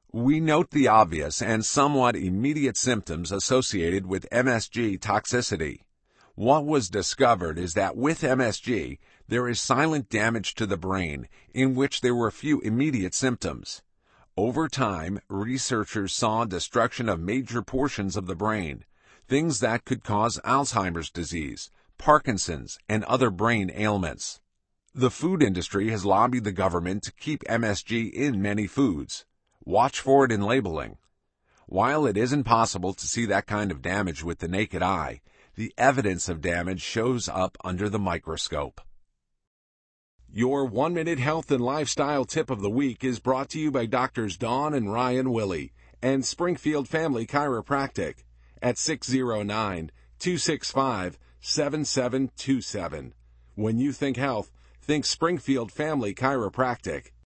We note the obvious and somewhat immediate symptoms associated with MSG toxicity. What was discovered is that with MSG, there is silent damage to the brain, in which there were few immediate symptoms. Over time, researchers saw destruction of major portions of the brain, things that could cause Alzheimer's disease, Parkinson's, and other brain ailments. The food industry has lobbied the government to keep MSG in many foods. Watch for it in labeling. While it isn't possible to see that kind of damage with the naked eye, the evidence of damage shows up under the microscope. Your 1-minute health and lifestyle tip of the week is brought to you by Doctors Dawn and Ryan Willie and Springfield Family Chiropractic at 609-265-7727. When you think health, think Springfield Family Chiropractic.